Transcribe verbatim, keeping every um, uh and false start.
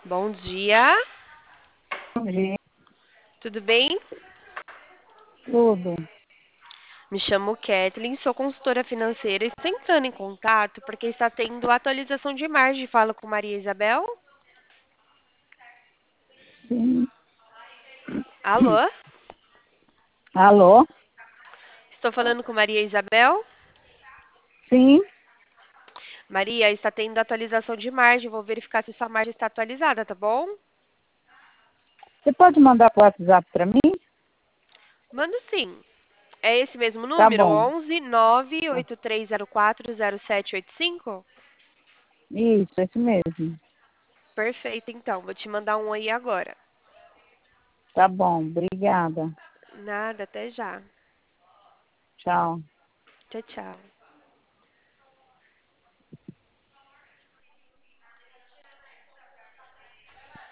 Bom dia, Bom dia, tudo bem? tudo. Me chamo Kathleen, sou consultora financeira e estou entrando em contato porque está tendo atualização de margem. Falo com Maria Isabel. Sim. Alô? Alô? Estou falando com Maria Isabel. Sim. Maria, está tendo atualização de margem. Vou verificar se sua margem está atualizada, tá bom? Você pode mandar para o WhatsApp para mim? Mando sim. É esse mesmo Tá número? bom. onze nove Ah, oito três zero quatro zero sete oito cinco? Isso, esse mesmo. Perfeito, então. Vou te mandar um aí agora. Tá bom, obrigada. Nada, até já. Tchau. Tchau, tchau.